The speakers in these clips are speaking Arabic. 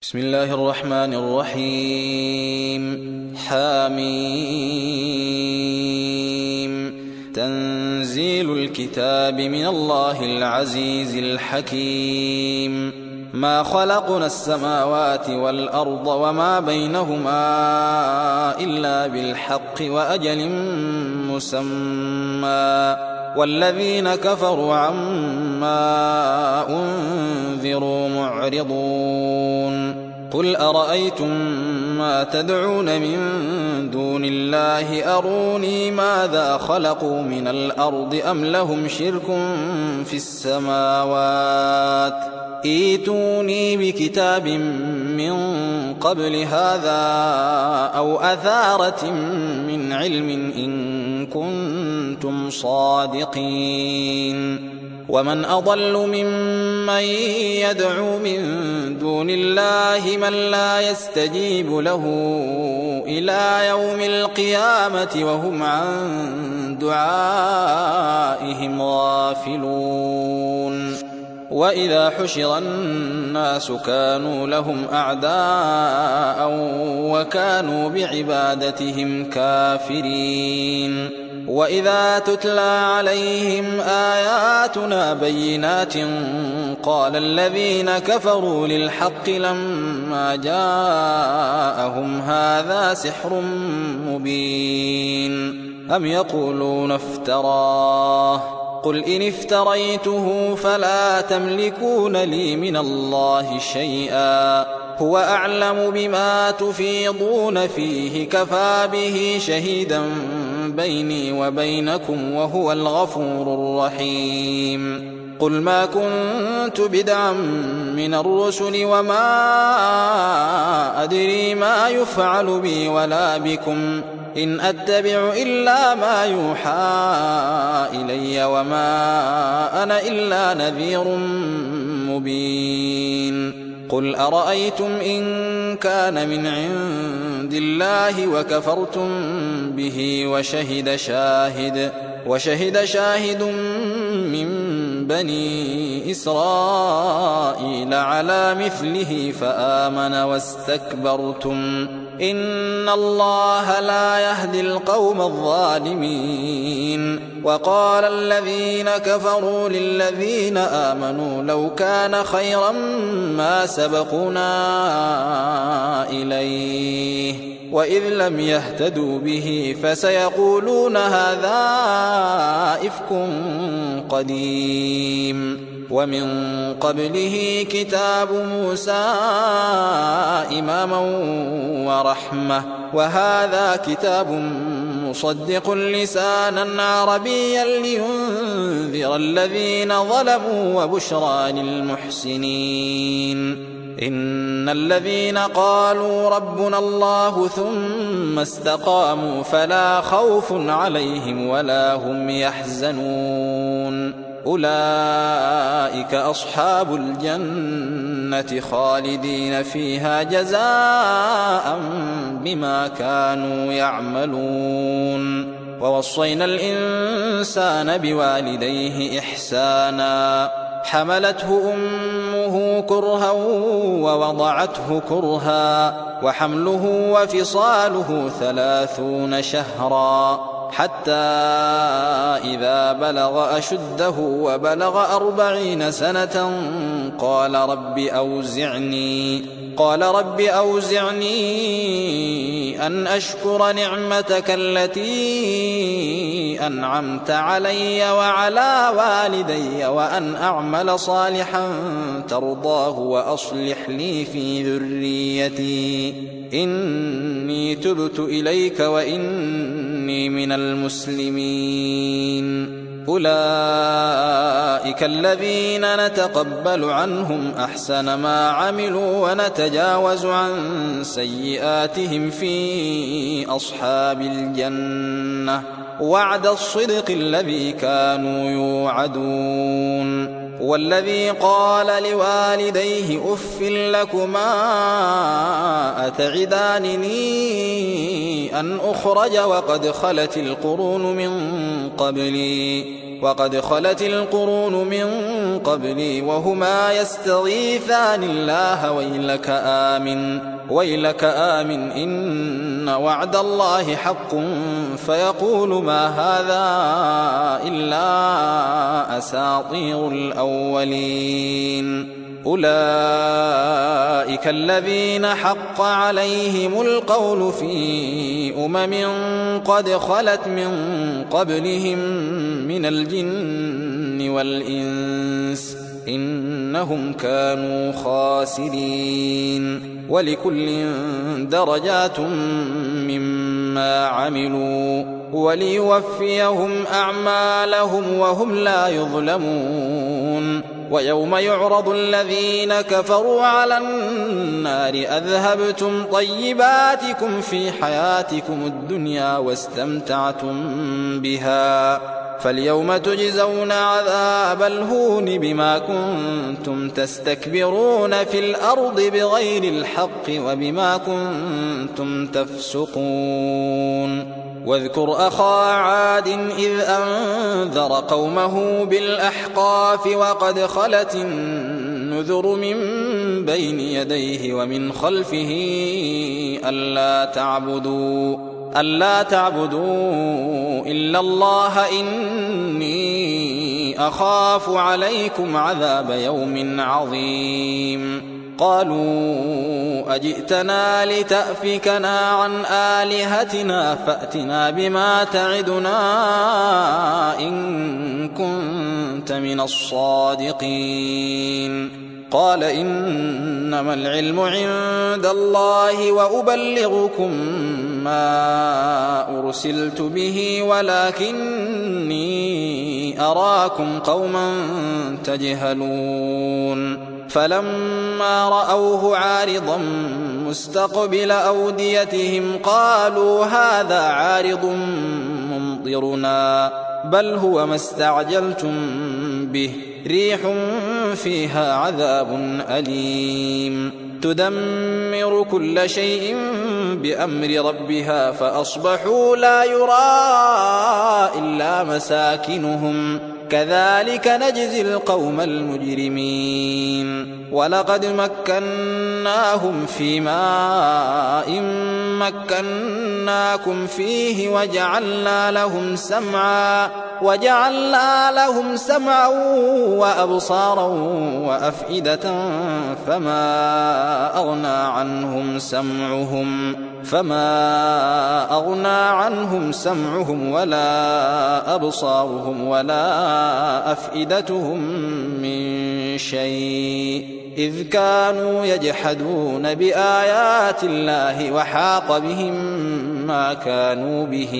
بسم الله الرحمن الرحيم. حميم. تنزيل الكتاب من الله العزيز الحكيم. ما خلقنا السماوات والأرض وما بينهما إلا بالحق وأجل مسمى، والذين كفروا عما أنذروا معرضون. قل أرأيتم ما تدعون من دون الله أروني ماذا خلقوا من الأرض أم لهم شرك في السماوات، ائتوني بكتاب من قبل هذا أو أثارة من علم إن كنتم صادقين. ومن أضل ممن يدعو من دون الله من لا يستجيب له إلى يوم القيامة وهم عن دعائهم غافلون. وإذا حشر الناس كانوا لهم أعداء وكانوا بعبادتهم كافرين. وإذا تتلى عليهم آياتنا بينات قال الذين كفروا للحق لما جاءهم هذا سحر مبين أم يقولون افتراه قل إن افتريته فلا تملكون لي من الله شيئا هو أعلم بما تفيضون فيه كفى به شهيدا بيني وبينكم وهو الغفور الرحيم. قل ما كنت بدعا من الرسل وما أدري ما يفعل بي ولا بكم إن أتبع إلا ما يوحى إلي وما أنا إلا نذير مبين. قل أرأيتم إن كان من عند الله وكفرتم به وشهد شاهد من بني إسرائيل على مثله فآمن واستكبرتم إن الله لا يهدي القوم الظالمين. وقال الذين كفروا للذين آمنوا لو كان خيرا ما سبقونا إليه وإذ لم يهتدوا به فسيقولون هذا إفك قديم. ومن قبله كتاب موسى إماما ورحمة وهذا كتاب مصدق لسانا عربيا لينذر الذين ظلموا وبشرى للمحسنين. إن الذين قالوا ربنا الله ثم استقاموا فلا خوف عليهم ولا هم يحزنون أولئك أصحاب الجنة خالدين فيها جزاء بما كانوا يعملون. ووصينا الإنسان بوالديه إحسانا حملته أمه كرها ووضعته كرها وحمله وفصاله 30 شهرا حتى إذا بلغ أشده وبلغ 40 سنة قال رب أوزعني أن أشكر نعمتك التي أنعمت علي وعلى والدي وأن أعمل صالحا ترضاه وأصلح لي في ذريتي إني تبت إليك وإني من المسلمين. أولئك الذين نتقبل عنهم أحسن ما عملوا ونتجاوز عن سيئاتهم في أصحاب الجنة وعد الصدق الذي كانوا يوعدون. والذي قال لوالديه أف لكما أتعدانني أن أخرج وقد خلت القرون من قبلي وهما يستغيثان الله ويلك آمن إن وعد الله حق فيقول ما هذا إلا أساطير الأولين أولئك الذين حق عليهم القول في قد خلت من قبلهم من الجن والإنس إنهم كانوا خاسرين ولكل درجات مما عملوا وليوفيهم أعمالهم وهم لا يظلمون ويوم يعرض الذين كفروا على النار أذهبتم طيباتكم في حياتكم الدنيا واستمتعتم بها فاليوم تجزون عذاب الهون بما كنتم تستكبرون في الأرض بغير الحق وبما كنتم تفسقون واذكر أخا عاد إذ أنذر قومه بالأحقاف وقد خلت النذر من بين يديه ومن خلفه ألا تعبدوا إلا الله إني أخاف عليكم عذاب يوم عظيم قالوا أجئتنا لتأفكنا عن آلهتنا فأتنا بما تعدنا إن كنت من الصادقين قال إنما العلم عند الله وأبلغكم ما أرسلت به ولكني أراكم قوما تجهلون فلما رأوه عارضا مستقبل أوديتهم قالوا هذا عارض ممطرنا بل هو ما استعجلتم به ريح فيها عذاب أليم تدمر كل شيء بأمر ربها فأصبحوا لا يرى إلا مساكنهم كذلك نجزي القوم المجرمين ولقد مكناهم في ماء مكناكم فيه وجعلنا لهم سمعا وأبصارا وأفئدة فما أغنى عنهم سمعهم ولا أبصارهم ولا أفئدتهم من شيء إذ كانوا يجحدون بآيات الله وحاق بهم ما كانوا به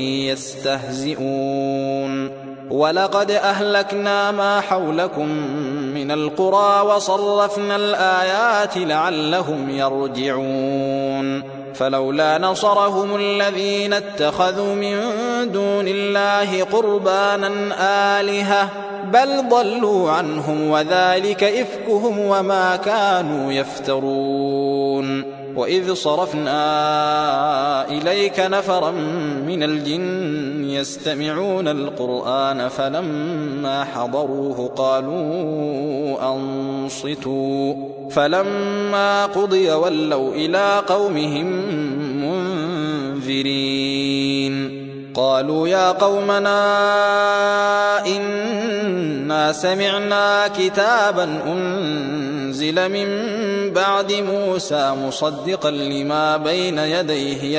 يستهزئون ولقد أهلكنا ما حولكم من القرى وصرفنا الآيات لعلهم يرجعون فلولا نصرهم الذين اتخذوا من دون الله قربانا آلهة بل ضلوا عنهم وذلك إفكهم وما كانوا يفترون وإذ صرفنا إليك نفرا من الجن يستمعون القرآن فلما حضروه قالوا أنصتوا فلما قضي ولوا إلى قومهم منذرين قالوا يا قومنا إنا سمعنا كتابا أنزل من بعد موسى مصدقا لما بين يديه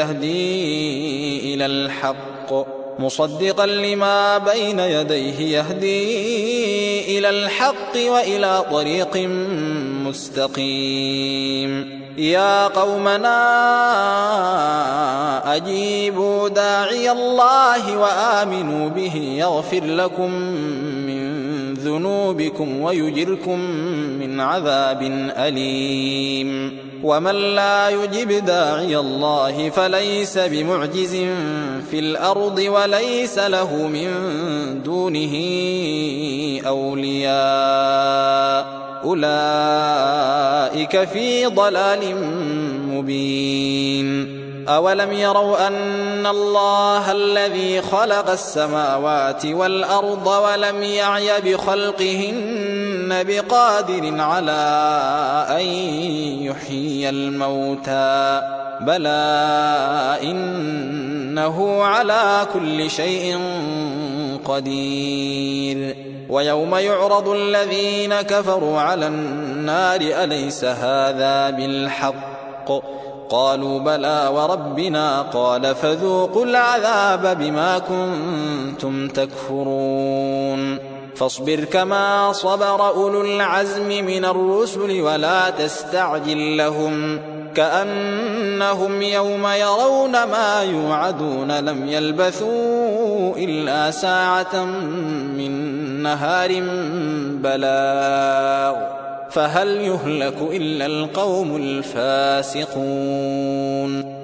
يهدي إلى الحق وإلى طريق مستقيم يا قومنا أجيبوا داعي الله وآمنوا به يغفر لكم من ذنوبكم ويجركم من عذاب أليم. ومن لا يجب داعي الله فليس بمعجز في الأرض وليس له من دونه أولياء أولئك في ضلال مبين. أولم يروا أن الله الذي خلق السماوات والأرض ولم يعي بخلقهن بقادر على أن يحيي الموتى بلى إنه على كل شيء قدير. ويوم يعرض الذين كفروا على النار أليس هذا بالحق قالوا بلى وربنا قال فذوقوا العذاب بما كنتم تكفرون. فاصبر كما صبر أولو العزم من الرسل ولا تستعجل لهم كأنهم يوم يرون ما يوعدون لم يلبثوا إلا ساعة من نهار بلاغ فهل يهلك إلا القوم الفاسقون.